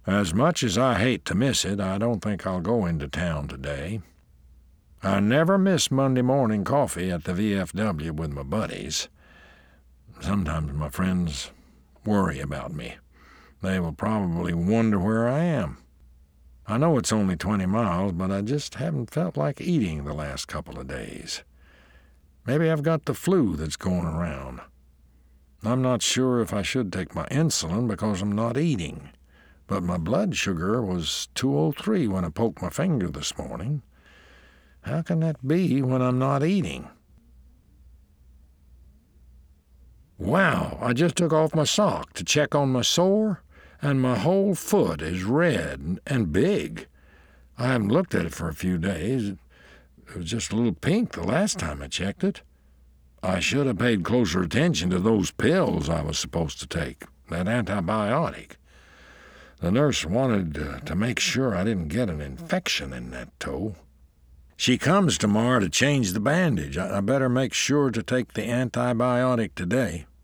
As much as I hate to miss it, I don't think I'll go into town today. I never miss Monday morning coffee at the VFW with my buddies. Sometimes my friends worry about me. They will probably wonder where I am. I know it's only 20 miles, but I just haven't felt like eating the last couple of days. Maybe I've got the flu that's going around. I'm not sure if I should take my insulin because I'm not eating, but my blood sugar was 203 when I poked my finger this morning. How can that be when I'm not eating? Wow, I just took off my sock to check on my sore, and my whole foot is red and big. I haven't looked at it for a few days. It was just a little pink the last time I checked it. I should have paid closer attention to those pills I was supposed to take, that antibiotic. The nurse wanted to make sure I didn't get an infection in that toe. She comes tomorrow to change the bandage. I better make sure to take the antibiotic today.